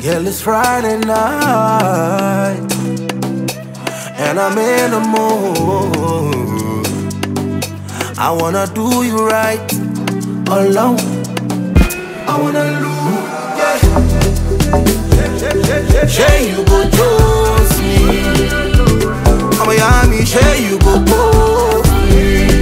Girl, it's Friday night, and I'm in the mood. I wanna do you right, alone. I wanna lose, yeah. Say you go toast me, I'm a yummy, say you go toast me.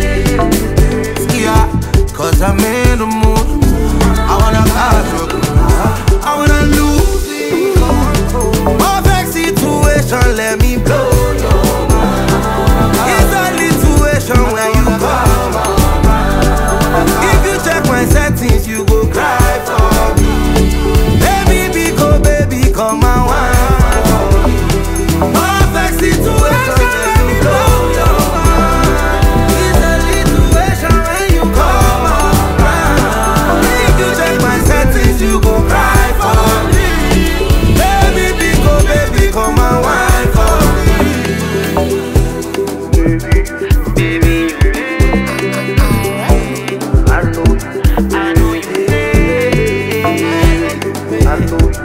Yeah, cause I'm in the mood. I wanna catch you, I wanna lose it. Perfect situation, let me blow your mind. It's a situation when you come. If you check my settings, you go cry for me. Baby, come and wine. Perfect situation, let me blow your mind. It's a situation when you come around. If you check my settings, you go cry for me. Baby, come and wine for me. Baby, I know you. I know you.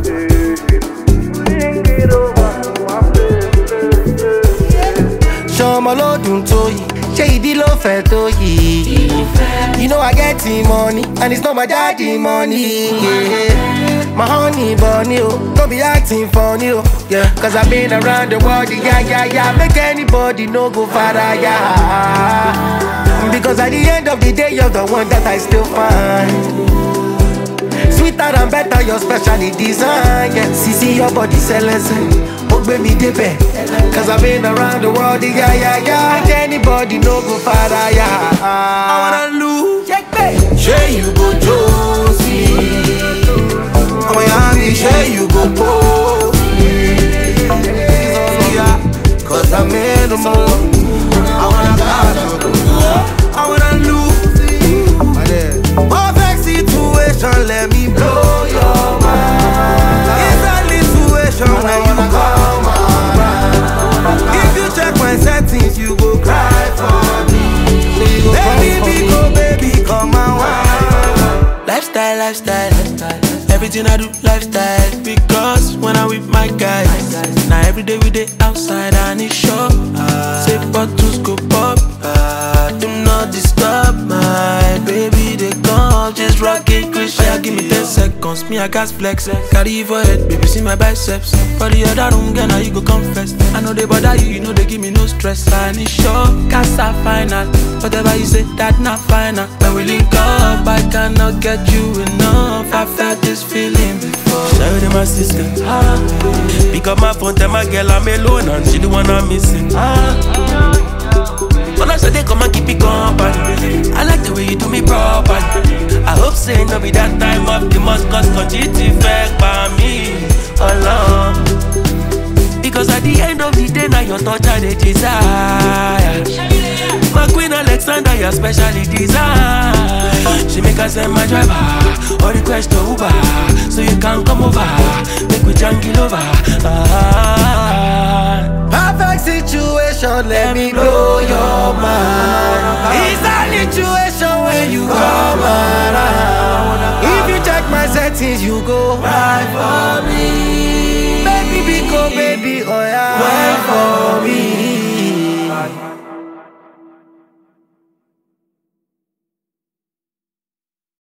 Show my load to you. Shady low fat to you. You know I get the money, and it's not my daddy money. Yeah. My honey bunny, oh, don't be acting funny, oh, yeah. Cause I've been around the world, yeah. Make anybody no go farther, yeah. Because at the end of the day, you're the one that I still find. Sweeter and better, your specially designed, yeah. See your body sellers, oh baby, dip. Cause I've been around the world, yeah. Make anybody no go farther, yeah. I wanna lose, say you go Josie. I'm a yummy, say you go post me. Yeah, cause I'm in the mood. I wanna catch you, I wanna lose it. Perfect situation, let me blow your mind. It's a situation when you come around. If you check my settings, you go cry for me. Baby, come and wine. Lifestyle. Everything I do, lifestyle. Because when I'm with my guys, now every day we day outside and it's sure. Say bottles go pop. Do not disturb my baby, they come. Just rock it, Chris. Yeah, give me 10 seconds, me I gas flex. Carry you for head, baby, see my biceps. For the other room, girl, now you go confess. I know they bother you, you know they give me no stress. And it's sure, casa final. Whatever you say, that not final. When we link up, I cannot get you enough. I've felt this feeling before. Shout out my sister. Pick up my phone, tell my girl I'm alone and she the one I'm missing. When I say they come and keep it company, I like the way you do me properly. I hope say no be that time of the month, cause continue effect by me alone. Because at the end of the day, now your touch and the desire. My queen Alexandra, you're specially designed. She make us send my driver or request to Uber, so you can come over, make we jungle over. Perfect situation, let me blow your mind. It's a situation when you come around. If you check my settings, you go right for me. Baby, oh yeah, wait for me.